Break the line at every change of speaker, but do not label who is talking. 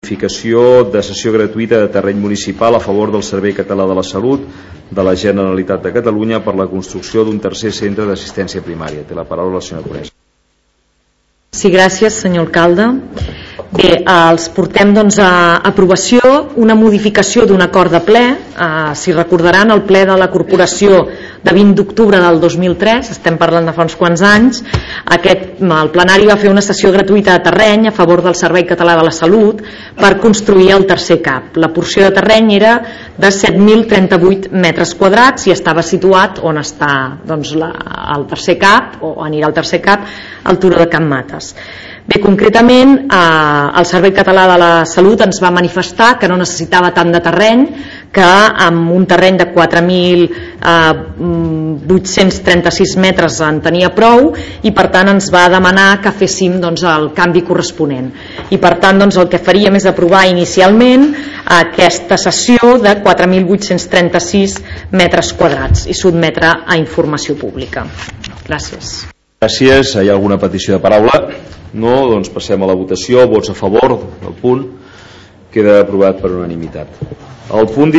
modificació de cessió gratuïta de terreny municipal a favor del Servei Català de la Salut de la Generalitat de Catalunya per la construcció d'un tercer centre d'assistència primària. Té la paraula la senyora Conesa.
Sí, gràcies, senyor alcalde. Bé, els portem a aprovació una modificació d'un acord de ple. Si recordaran, el ple de la corporació de 20 d'octubre del 2003, estem parlant de fa uns quants anys, el plenari va fer una cessió gratuïta de terreny a favor del Servei Català de la Salut per construir el tercer CAP. La porció de terreny era de 7.038 metres quadrats i estava situat on està el tercer CAP, o anirà el tercer CAP, al turó de Can Mates. Bé, concretament, el Servei Català de la Salut ens va manifestar que no necessitava tant de terreny, que amb un terreny de 4.836 metres en tenia prou i per tant ens va demanar que féssim el canvi corresponent. I per tant el que faríem és aprovar inicialment aquesta cessió de 4.836 metres quadrats i sotmetre a informació pública. Gràcies.
Gràcies. Hi ha alguna petició de paraula? No, doncs passem a la votació. Vots a favor del punt. Queda aprovat per unanimitat. El punt